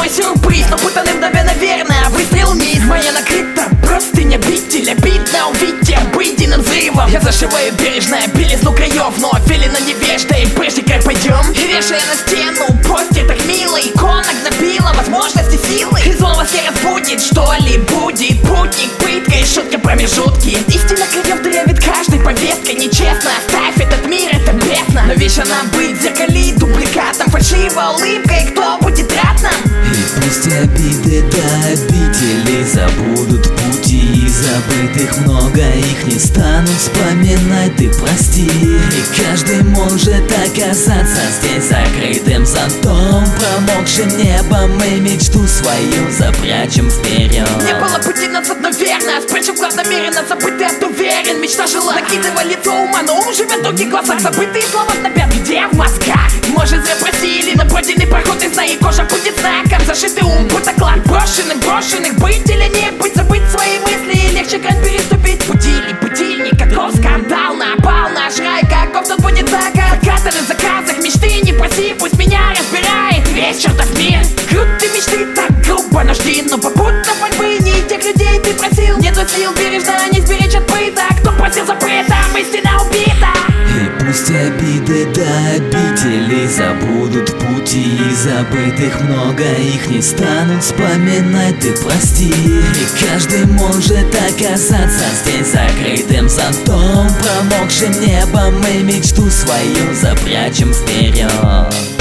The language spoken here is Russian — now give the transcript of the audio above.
мой сюрприз, но путаны мгновенно верно. Выстрел вниз, моя накрыта простыня обитель. Обидно увидеть обыденным взрывом. Я зашиваю бережно белизну краев, но филина невежда, и прежде край пойдем. И вешая на стену постер так мило, иконок набила возможности силы. И зло вас не разбудит, что ли будет путник, пытка и шутка промежутки. Истина краев дырявит каждой повесткой. Нечестно, оставь этот мир, это бедно. Но вещь она быть зеркали дубликатом, фальшивой улыбкой, кто будет рад нам? И пусть обиды до обители забудут пути, и забытых много, их не станут вспоминать, ты прости. И каждый может оказаться здесь закрытым зонтом, промокшим небом, и мечту свою запрячем вперед. Не было пути назад, но верно, спрячем глаз намеренно, забытый от уверен. Мечта жила, накидывая лицо ума, но ум живет в других глазах. Забытые слова снопят, где в мозгах. Может зря просили, но пройденный проход из и кожа будет знаком. Зашитый ум, будто клад брошенных быть или не быть. Забыть свои мысли и легче грань переступить. Будильник, каков скандал, напал наш рай, каков тут будет закат. Закатаны в заказах, мечты не проси, пусть меня разбирает весь чертов мир. Крутые мечты так грубо нужны, но попутно пальбы не тех людей ты просил. Нету сил бережно не сберечь от пыток, кто просил запретом, истина убита. И пусть обиды до обители забудут пути, и забытых много, их не станут вспоминать, ты прости. И каждый может оказаться здесь закрытым зонтом, промокшим небом, и мечту свою запрячем вперед.